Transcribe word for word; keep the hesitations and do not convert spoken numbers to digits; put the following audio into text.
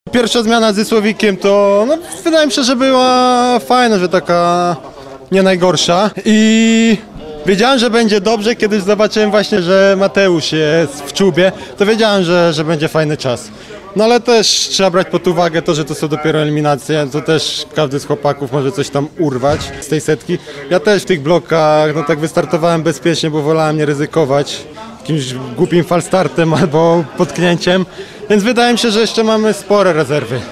Pierwsza zmiana ze Słowikiem to, no, wydaje mi się, że była fajna, że taka nie najgorsza i wiedziałem, że będzie dobrze, kiedy zobaczyłem właśnie, że Mateusz jest w czubie, to wiedziałem, że, że będzie fajny czas. No ale też trzeba brać pod uwagę to, że to są dopiero eliminacje, to też każdy z chłopaków może coś tam urwać z tej setki. Ja też w tych blokach, no tak wystartowałem bezpiecznie, bo wolałem nie ryzykować jakimś głupim falstartem albo potknięciem, więc wydaje mi się, że jeszcze mamy spore rezerwy.